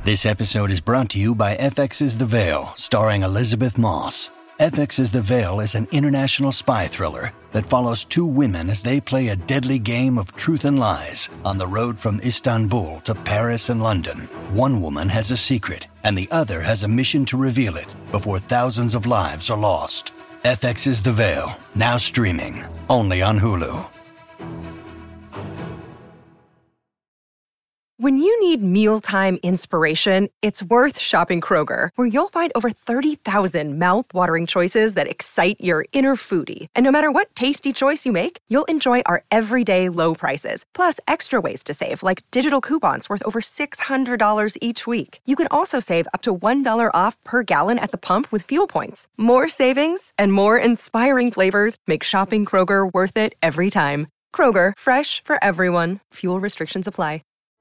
This episode is brought to you by FX's The Veil, starring Elizabeth Moss. FX's The Veil is an international spy thriller that follows two women as they play a deadly game of truth and lies on the road from Istanbul to Paris and London. One woman has a secret, and the other has a mission to reveal it before thousands of lives are lost. FX's The Veil, now streaming, only on Hulu. When you need mealtime inspiration, it's worth shopping Kroger, where you'll find over 30,000 mouth-watering choices that excite your inner foodie. And no matter what tasty choice you make, you'll enjoy our everyday low prices, plus extra ways to save, like digital coupons worth over $600 each week. You can also save up to $1 off per gallon at the pump with fuel points. More savings and more inspiring flavors make shopping Kroger worth it every time. Kroger, fresh for everyone. Fuel restrictions apply.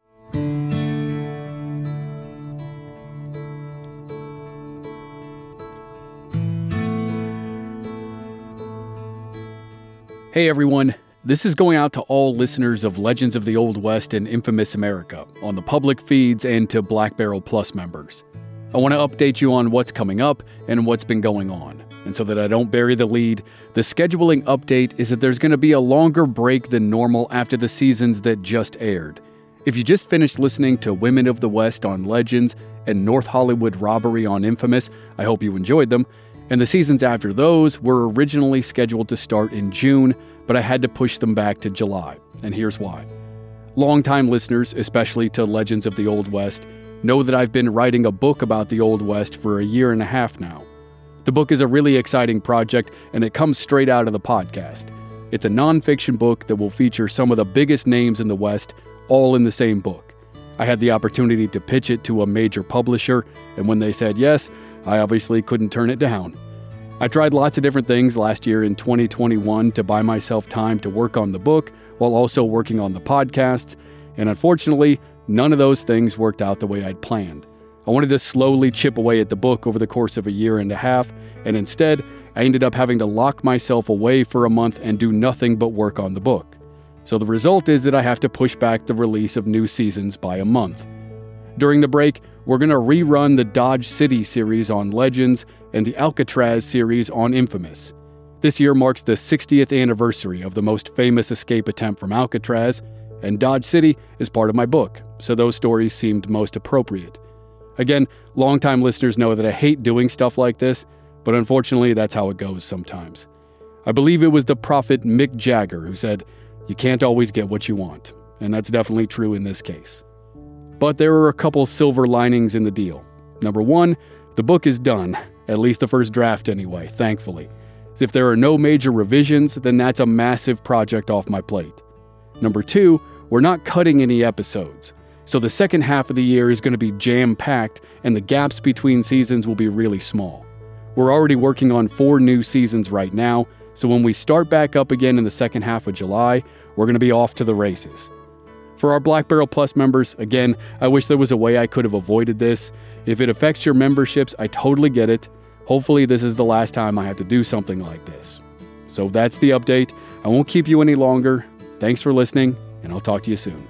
Hey everyone, this is going out to all listeners of Legends of the Old West and Infamous America on the public feeds and to Black Barrel Plus members. I want to update you on what's coming up and what's been going on. And so that I don't bury the lead, the scheduling update is that there's going to be a longer break than normal after the seasons that just aired. If you just finished listening to Women of the West on Legends and North Hollywood Robbery on Infamous, I hope you enjoyed them. And the seasons after those were originally scheduled to start in June, but I had to push them back to July, and here's why. Longtime listeners, especially to Legends of the Old West, know that I've been writing a book about the Old West for a year and a half now. The book is a really exciting project, and it comes straight out of the podcast. It's a nonfiction book that will feature some of the biggest names in the West, all in the same book. I had the opportunity to pitch it to a major publisher, and when they said yes, I obviously couldn't turn it down. I tried lots of different things last year in 2021 to buy myself time to work on the book while also working on the podcasts, and unfortunately, none of those things worked out the way I'd planned. I wanted to slowly chip away at the book over the course of a year and a half, and instead, I ended up having to lock myself away for a month and do nothing but work on the book. So the result is that I have to push back the release of new seasons by a month. During the break, we're going to rerun the Dodge City series on Legends and the Alcatraz series on Infamous. This year marks the 60th anniversary of the most famous escape attempt from Alcatraz, and Dodge City is part of my book, so those stories seemed most appropriate. Again, longtime listeners know that I hate doing stuff like this, but unfortunately that's how it goes sometimes. I believe it was the prophet Mick Jagger who said, "You can't always get what you want," and that's definitely true in this case. But there are a couple silver linings in the deal. Number one, the book is done, at least the first draft anyway, thankfully. If there are no major revisions, then that's a massive project off my plate. Number two, we're not cutting any episodes, so the second half of the year is going to be jam-packed and the gaps between seasons will be really small. We're already working on 4 new seasons right now, so when we start back up again in the second half of July, we're going to be off to the races. For our Black Barrel Plus members, again, I wish there was a way I could have avoided this. If it affects your memberships, I totally get it. Hopefully this is the last time I have to do something like this. So that's the update. I won't keep you any longer. Thanks for listening, and I'll talk to you soon.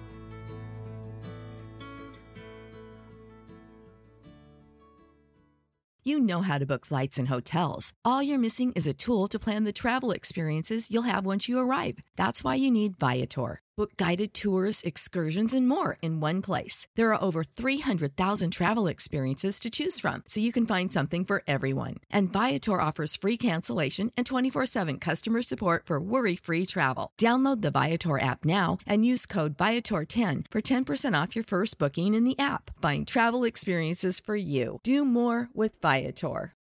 You know how to book flights and hotels. All you're missing is a tool to plan the travel experiences you'll have once you arrive. That's why you need Viator. Book guided tours, excursions, and more in one place. There are over 300,000 travel experiences to choose from, so you can find something for everyone. And Viator offers free cancellation and 24/7 customer support for worry-free travel. Download the Viator app now and use code Viator10 for 10% off your first booking in the app. Find travel experiences for you. Do more with Viator.